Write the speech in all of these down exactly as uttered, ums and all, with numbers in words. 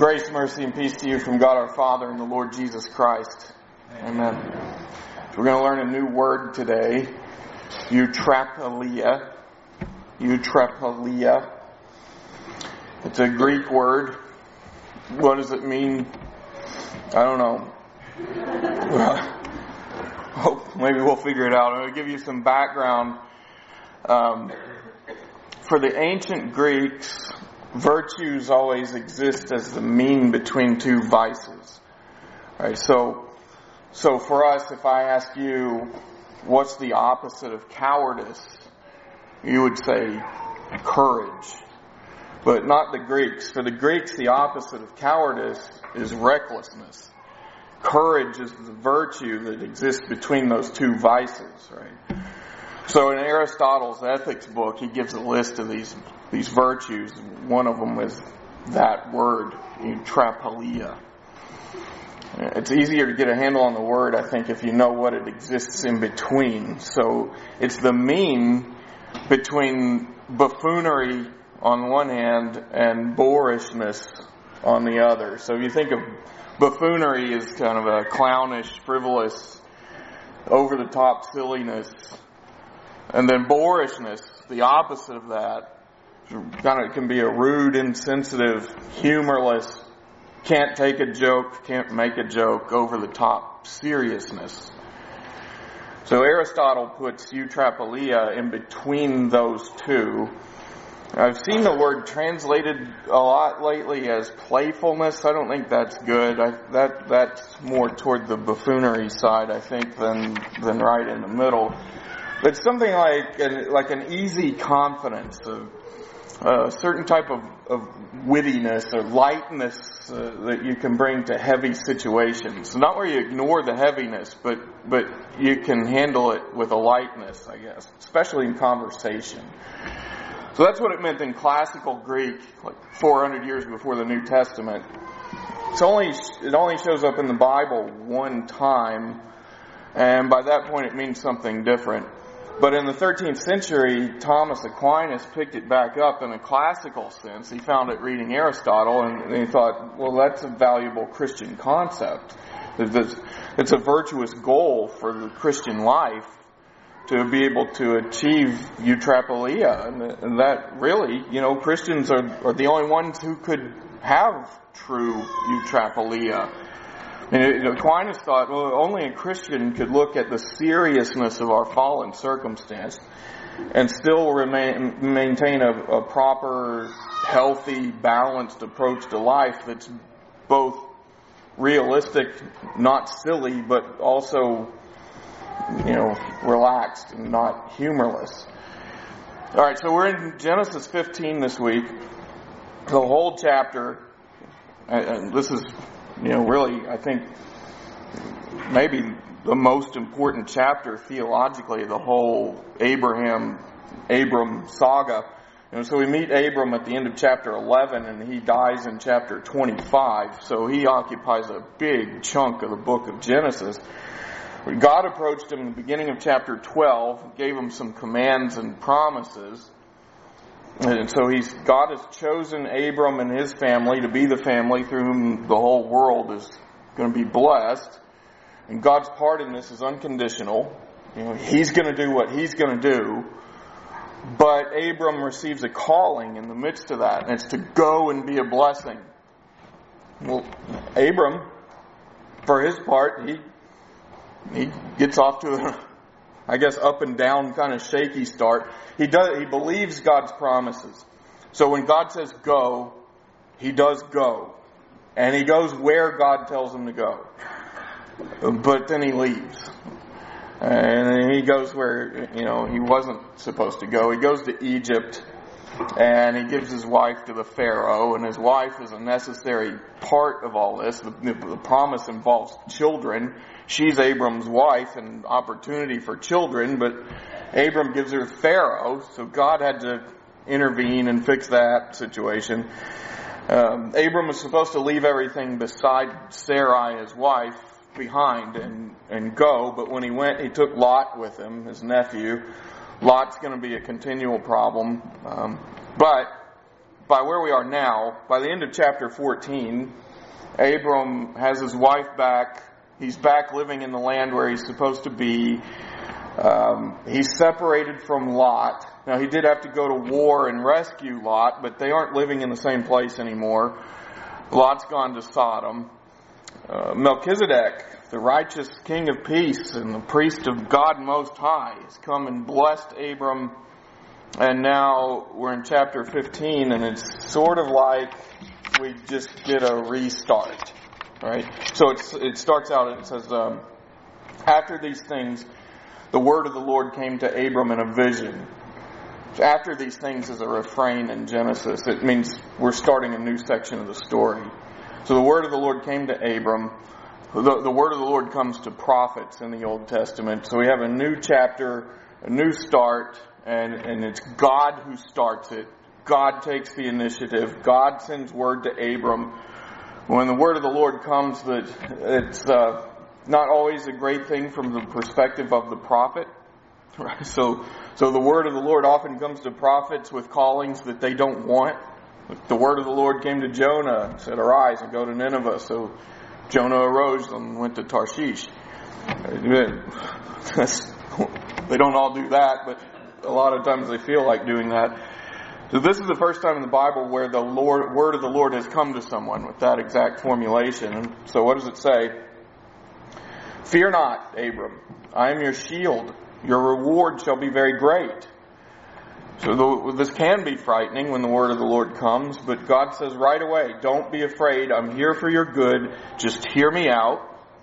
Grace, mercy, and peace to you from God our Father and the Lord Jesus Christ. Amen. So we're going to learn a new word today. Eutrapelia. Eutrapelia. It's a Greek word. What does it mean? I don't know. Well, maybe we'll figure it out. I'm going to give you some background. Um, for the ancient Greeks, virtues always exist as the mean between two vices. Right? So, so for us, if I ask you, what's the opposite of cowardice? You would say courage. But not the Greeks. For the Greeks, the opposite of cowardice is recklessness. Courage is the virtue that exists between those two vices, right? So in Aristotle's ethics book, he gives a list of these these virtues. One of them is that word, eutrapelia. It's easier to get a handle on the word, I think, if you know what it exists in between. So it's the mean between buffoonery on one hand and boorishness on the other. So if you think of buffoonery as kind of a clownish, frivolous, over-the-top silliness, and then boorishness, the opposite of that, kind of can be a rude, insensitive, humorless, can't take a joke, can't make a joke, over-the-top seriousness. So Aristotle puts eutrapelia in between those two. I've seen the word translated a lot lately as playfulness. I don't think that's good. I, that that's more toward the buffoonery side, I think, than than right in the middle. But something like an, like an easy confidence, a, a certain type of, of wittiness or lightness uh, that you can bring to heavy situations. Not where you ignore the heaviness, but but you can handle it with a lightness, I guess, especially in conversation. So that's what it meant in classical Greek, like four hundred years before the New Testament. It's only it only shows up in the Bible one time, and by that point it means something different. But in the thirteenth century, Thomas Aquinas picked it back up in a classical sense. He found it reading Aristotle, and he thought, well, that's a valuable Christian concept. It's a virtuous goal for the Christian life to be able to achieve eutrapelia. And that really, you know, Christians are, are the only ones who could have true eutrapelia. And Aquinas thought, well, only a Christian could look at the seriousness of our fallen circumstance and still remain, maintain a, a proper, healthy, balanced approach to life that's both realistic, not silly, but also, you know, relaxed and not humorless. All right, so we're in Genesis fifteen this week. The whole chapter, and this is, you know, really, I think, maybe the most important chapter theologically, the whole Abraham, Abram saga. You know, so we meet Abram at the end of chapter eleven, and he dies in chapter twenty-five. So he occupies a big chunk of the book of Genesis. God approached him in the beginning of chapter twelve, gave him some commands and promises. And so he's God has chosen Abram and his family to be the family through whom the whole world is going to be blessed. And God's part in this is unconditional. You know, He's going to do what He's going to do. But Abram receives a calling in the midst of that, and it's to go and be a blessing. Well, Abram, for his part, he he gets off to a, I guess, up and down kind of shaky start. He does. He believes God's promises. So when God says go, he does go. And he goes where God tells him to go. But then he leaves. And he goes where, you know, he wasn't supposed to go. He goes to Egypt. And he gives his wife to the Pharaoh. And his wife is a necessary part of all this. The, the promise involves children. She's Abram's wife and opportunity for children, but Abram gives her Pharaoh, so God had to intervene and fix that situation. Um, Abram was supposed to leave everything beside Sarai, his wife, behind and, and go, but when he went, he took Lot with him, his nephew. Lot's going to be a continual problem, um, but by where we are now, by the end of chapter fourteen, Abram has his wife back. He's back living in the land where he's supposed to be. Um, he's separated from Lot. Now, he did have to go to war and rescue Lot, but they aren't living in the same place anymore. Lot's gone to Sodom. Uh, Melchizedek, the righteous king of peace and the priest of God Most High, has come and blessed Abram. And now we're in chapter fifteen, and it's sort of like we just did a restart, right? So it's, it starts out, and it says, um, after these things, the word of the Lord came to Abram in a vision. After these things is a refrain in Genesis. It means we're starting a new section of the story. So the word of the Lord came to Abram. The, the word of the Lord comes to prophets in the Old Testament. So we have a new chapter, a new start, and, and it's God who starts it. God takes the initiative. God sends word to Abram. When the word of the Lord comes, that it's uh, not always a great thing from the perspective of the prophet. Right? So, so the word of the Lord often comes to prophets with callings that they don't want. The word of the Lord came to Jonah and said, "Arise and go to Nineveh." So Jonah arose and went to Tarshish. They don't all do that, but a lot of times they feel like doing that. So this is the first time in the Bible where the Lord, word of the Lord has come to someone with that exact formulation. And so what does it say? "Fear not, Abram. I am your shield. Your reward shall be very great." So the, this can be frightening when the word of the Lord comes, but God says right away, don't be afraid. I'm here for your good. Just hear me out.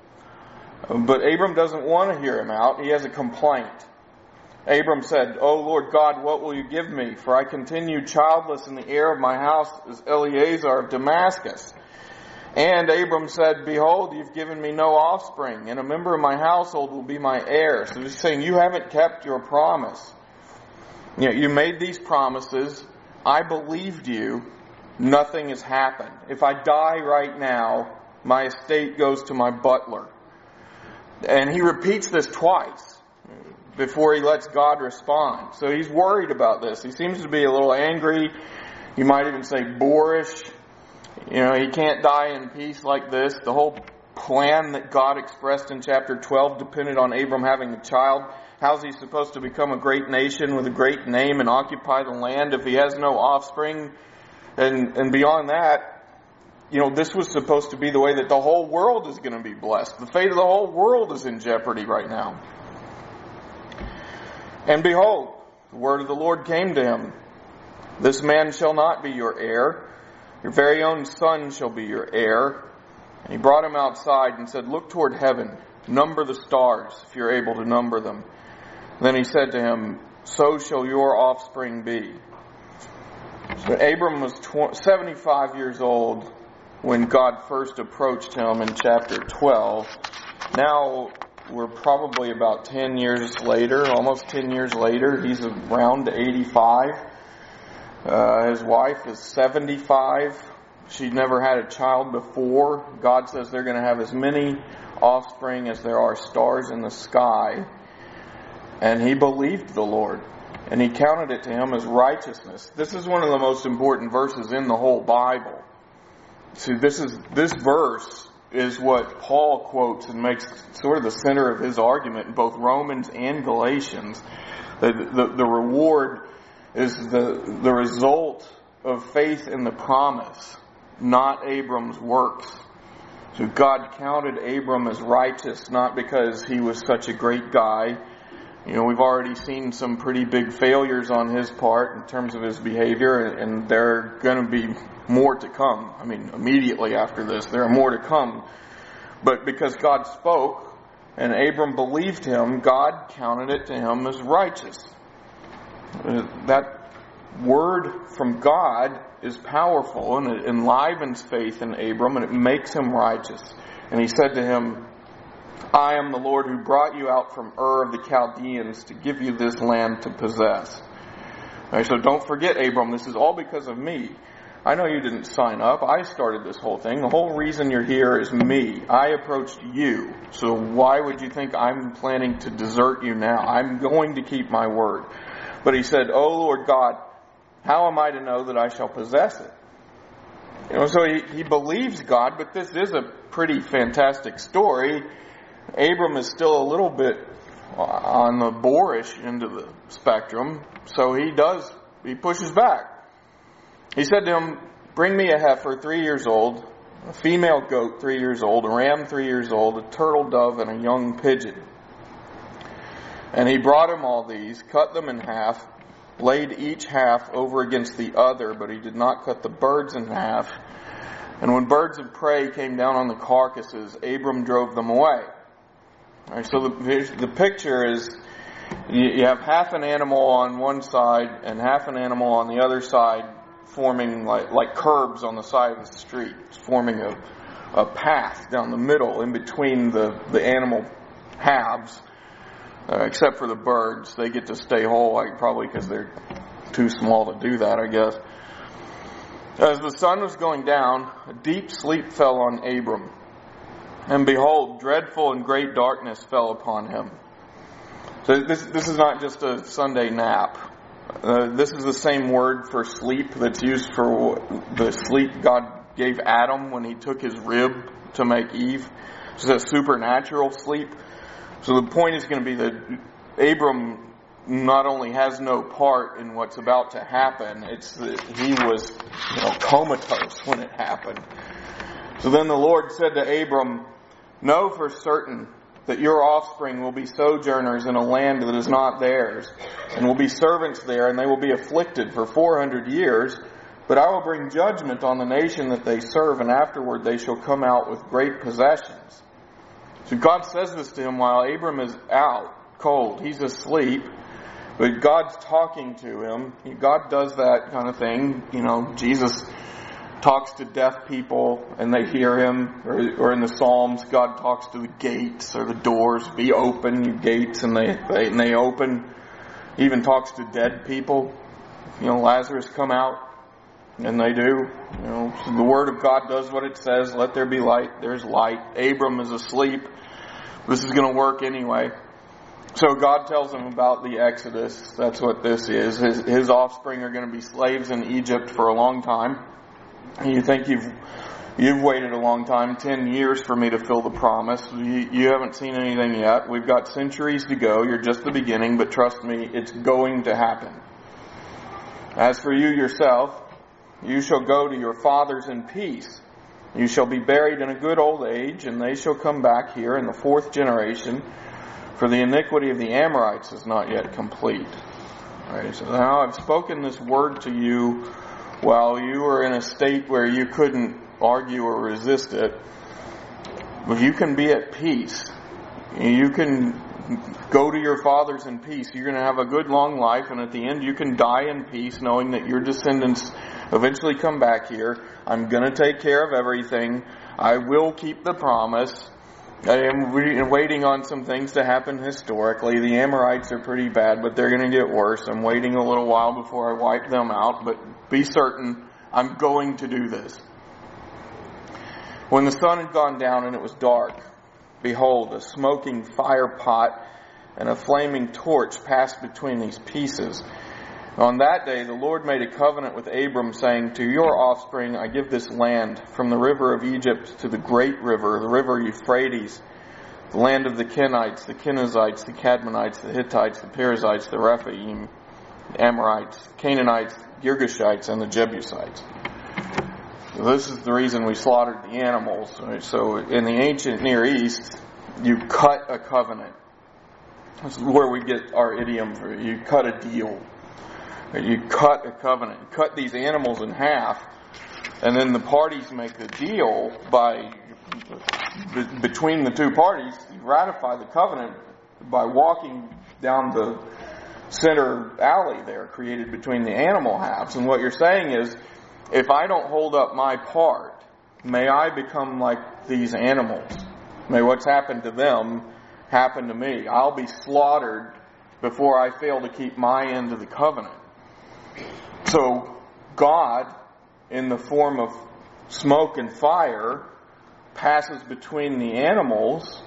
But Abram doesn't want to hear him out. He has a complaint. Abram said, "O Lord God, what will you give me? For I continue childless, and the heir of my house is Eliezer of Damascus." And Abram said, "Behold, you've given me no offspring, and a member of my household will be my heir." So he's saying, you haven't kept your promise. You know, you made these promises. I believed you. Nothing has happened. If I die right now, my estate goes to my butler. And he repeats this twice before he lets God respond. So he's worried about this. He seems to be a little angry. You might even say boorish. You know, he can't die in peace like this. The whole plan that God expressed in chapter twelve depended on Abram having a child. How's he supposed to become a great nation with a great name and occupy the land if he has no offspring? And, and beyond that, you know, this was supposed to be the way that the whole world is going to be blessed. The fate of the whole world is in jeopardy right now. And behold, the word of the Lord came to him. "This man shall not be your heir. Your very own son shall be your heir." And he brought him outside and said, "Look toward heaven, number the stars, if you're able to number them." Then he said to him, "So shall your offspring be." So Abram was seventy-five years old when God first approached him in chapter twelve. Now we're probably about ten years later, almost ten years later. He's around eighty-five. Uh, his wife is seventy-five. She'd never had a child before. God says they're going to have as many offspring as there are stars in the sky. And he believed the Lord, and he counted it to him as righteousness. This is one of the most important verses in the whole Bible. See, this is this verse is what Paul quotes and makes sort of the center of his argument in both Romans and Galatians. The, the, the reward is the, the result of faith in the promise, not Abram's works. So God counted Abram as righteous, not because he was such a great guy. You know, we've already seen some pretty big failures on his part in terms of his behavior, and there are going to be more to come. I mean, immediately after this, there are more to come. But because God spoke, and Abram believed him, God counted it to him as righteous. That word from God is powerful, and it enlivens faith in Abram, and it makes him righteous. And he said to him, "I am the Lord who brought you out from Ur of the Chaldeans to give you this land to possess." Right, so don't forget, Abram, this is all because of me. I know you didn't sign up. I started this whole thing. The whole reason you're here is me. I approached you. So why would you think I'm planning to desert you now? I'm going to keep my word. But he said, "O Lord God, how am I to know that I shall possess it? You know, so he, he believes God, but this is a pretty fantastic story. Abram is still a little bit on the boorish end of the spectrum, so he does, he pushes back. He said to him, bring me a heifer three years old, a female goat three years old, a ram three years old, a turtle dove, and a young pigeon. And he brought him all these, cut them in half, laid each half over against the other, but he did not cut the birds in half. And when birds of prey came down on the carcasses, Abram drove them away. All right, so the, the picture is, you have half an animal on one side and half an animal on the other side, forming like, like curbs on the side of the street. It's forming a, a path down the middle in between the, the animal halves. Uh, except for the birds, they get to stay whole, like, probably because they're too small to do that, I guess. As the sun was going down, a deep sleep fell on Abram. And behold, dreadful and great darkness fell upon him. So this this is not just a Sunday nap. Uh, this is the same word for sleep that's used for the sleep God gave Adam when he took his rib to make Eve. It's a supernatural sleep. So the point is going to be that Abram not only has no part in what's about to happen, it's that he was, you know, comatose when it happened. So then the Lord said to Abram, know for certain that your offspring will be sojourners in a land that is not theirs, and will be servants there, and they will be afflicted for four hundred years. But I will bring judgment on the nation that they serve, and afterward they shall come out with great possessions. So God says this to him while Abram is out, cold. He's asleep. But God's talking to him. God does that kind of thing. You know, Jesus talks to deaf people and they hear him. Or, or in the Psalms, God talks to the gates or the doors. Be open, you gates, and they, they, and they open. He even talks to dead people. You know, Lazarus, come out. And they do. You know, so the Word of God does what it says. Let there be light. There's light. Abram is asleep. This is going to work anyway. So God tells him about the Exodus. That's what this is. His, his offspring are going to be slaves in Egypt for a long time. You think you've you've waited a long time, ten years for me to fill the promise. You, you haven't seen anything yet. We've got centuries to go. You're just the beginning, but trust me, it's going to happen. As for you yourself, you shall go to your fathers in peace. You shall be buried in a good old age, and they shall come back here in the fourth generation, for the iniquity of the Amorites is not yet complete. Right, so now I've spoken this word to you while you were in a state where you couldn't argue or resist it. But you can be at peace. You can go to your fathers in peace. You're going to have a good long life, and at the end you can die in peace, knowing that your descendants eventually come back here. I'm going to take care of everything. I will keep the promise. I am waiting on some things to happen historically. The Amorites are pretty bad, but they're going to get worse. I'm waiting a little while before I wipe them out, but be certain I'm going to do this. When the sun had gone down and it was dark, behold, a smoking fire pot and a flaming torch passed between these pieces. On that day the Lord made a covenant with Abram, saying, to your offspring I give this land, from the river of Egypt to the great river, the river Euphrates, the land of the Kenites, the Kenizzites, the Cadmonites, the Hittites, the Perizzites, the Rephaim, the Amorites, Canaanites, Girgashites, and the Jebusites. So this is the reason we slaughtered the animals. Right? So in the ancient Near East, you cut a covenant. This is where we get our idiom for it. You cut a deal. You cut a covenant. You cut these animals in half, and then the parties make the deal by, between the two parties, you ratify the covenant by walking down the center alley there created between the animal halves. And what you're saying is, if I don't hold up my part, may I become like these animals. May what's happened to them happen to me. I'll be slaughtered before I fail to keep my end of the covenant. So God, in the form of smoke and fire, passes between the animals,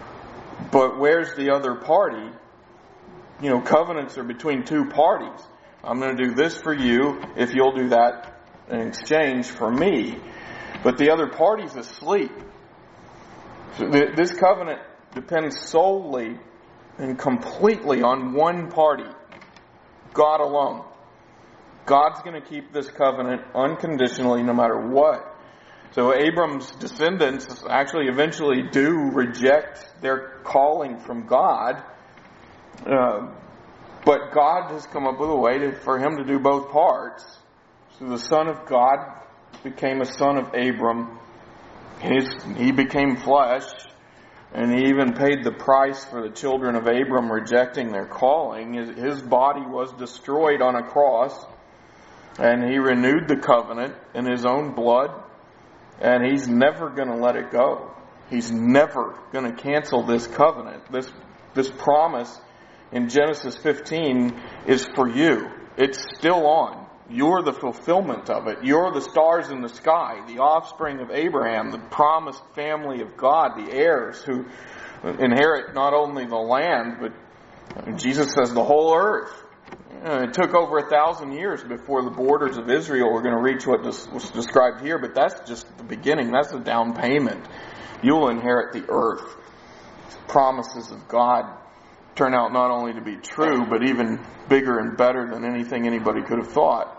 but where's the other party? You know, covenants are between two parties. I'm going to do this for you if you'll do that in exchange for me. But the other party's asleep. So th- this covenant depends solely and completely on one party, God alone. God's going to keep this covenant unconditionally no matter what. So Abram's descendants actually eventually do reject their calling from God. Uh, but God has come up with a way to, for him to do both parts. So the Son of God became a son of Abram. His, he became flesh. And he even paid the price for the children of Abram rejecting their calling. His, his body was destroyed on a cross. And he renewed the covenant in his own blood. And he's never going to let it go. He's never going to cancel this covenant. This, this promise in Genesis fifteen is for you. It's still on. You're the fulfillment of it. You're the stars in the sky, the offspring of Abraham, the promised family of God, the heirs who inherit not only the land, but Jesus says the whole earth. It took over a thousand years before the borders of Israel were going to reach what was described here, but that's just the beginning. That's the down payment. You'll inherit the earth. Promises of God turn out not only to be true, but even bigger and better than anything anybody could have thought.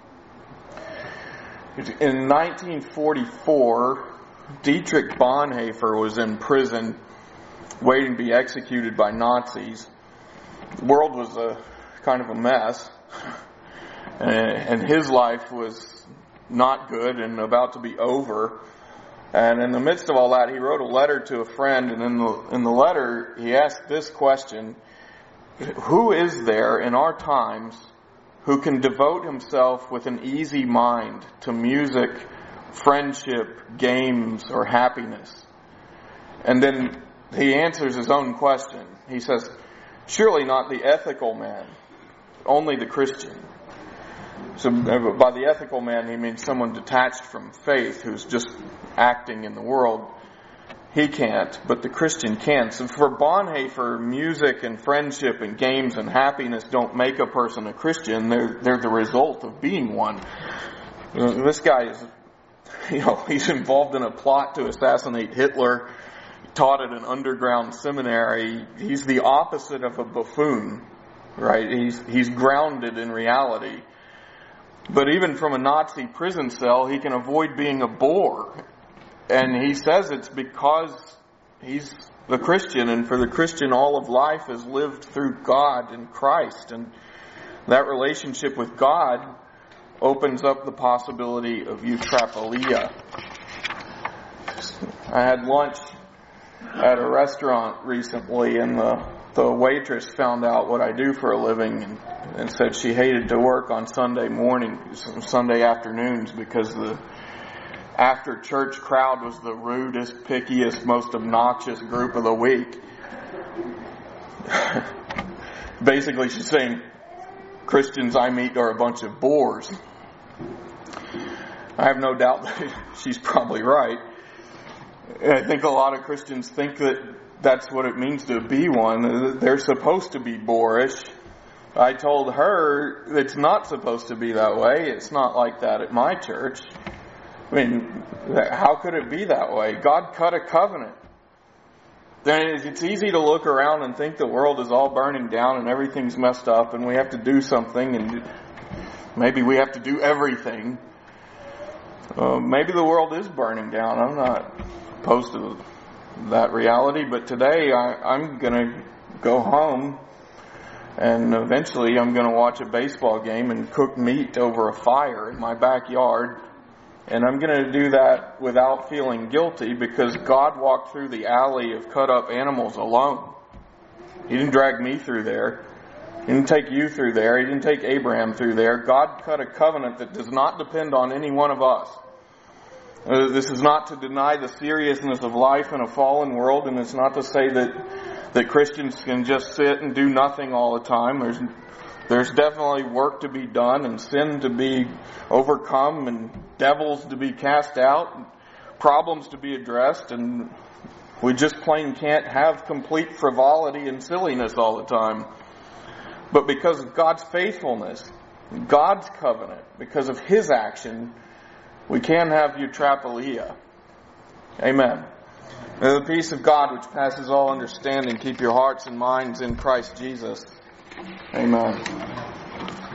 In nineteen forty-four, Dietrich Bonhoeffer was in prison waiting to be executed by Nazis. The world was a kind of a mess, and his life was not good and about to be over. And in the midst of all that, he wrote a letter to a friend, and in the in the letter he asked this question: who is there in our times who can devote himself with an easy mind to music, friendship, games, or happiness? And then he answers his own question. He says, surely not the ethical man, only the Christian. So by the ethical man, he means someone detached from faith who's just acting in the world. He can't, but the Christian can. So for Bonhoeffer, music and friendship and games and happiness don't make a person a Christian. They're, they're the result of being one. This guy is, you know, he's involved in a plot to assassinate Hitler. He taught at an underground seminary. He's the opposite of a buffoon, right? He's, he's grounded in reality. But even from a Nazi prison cell, he can avoid being a bore. And he says it's because he's the Christian, and for the Christian, all of life is lived through God and Christ. And that relationship with God opens up the possibility of eutrapelia. I had lunch at a restaurant recently, and the, the waitress found out what I do for a living and, and said she hated to work on Sunday mornings, Sunday afternoons, because the after church crowd was the rudest, pickiest, most obnoxious group of the week. Basically, she's saying, Christians I meet are a bunch of bores. I have no doubt that she's probably right. I think a lot of Christians think that that's what it means to be one. They're supposed to be boorish. I told her it's not supposed to be that way. It's not like that at my church. I mean, how could it be that way? God cut a covenant. Then it's easy to look around and think the world is all burning down and everything's messed up and we have to do something, and maybe we have to do everything. Uh, maybe the world is burning down. I'm not opposed to that reality, but today I, I'm going to go home and eventually I'm going to watch a baseball game and cook meat over a fire in my backyard. And I'm going to do that without feeling guilty, because God walked through the alley of cut up animals alone. He didn't drag me through there. He didn't take you through there. He didn't take Abraham through there. God cut a covenant that does not depend on any one of us. Uh, this is not to deny the seriousness of life in a fallen world, and it's not to say that that Christians can just sit and do nothing all the time. There's There's definitely work to be done and sin to be overcome and devils to be cast out and problems to be addressed, and we just plain can't have complete frivolity and silliness all the time. But because of God's faithfulness, God's covenant, because of His action, we can have eutrapelia. Amen. May the peace of God, which passes all understanding, keep your hearts and minds in Christ Jesus. Amen.